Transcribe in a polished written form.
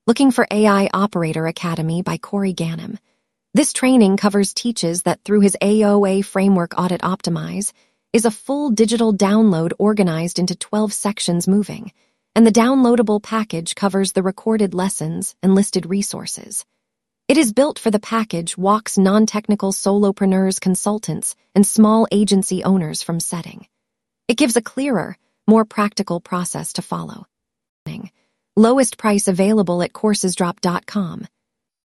Looking for AI Operator Academy by Corey Ganem. This training teaches that through his AOA framework Audit Optimize is a full digital download organized into 12 sections moving, and the downloadable package covers the recorded lessons and listed resources. It is built for the package walks non-technical solopreneurs, consultants, and small agency owners from setting. It gives a clearer, more practical process to follow. Lowest price available at coursesdrop.com.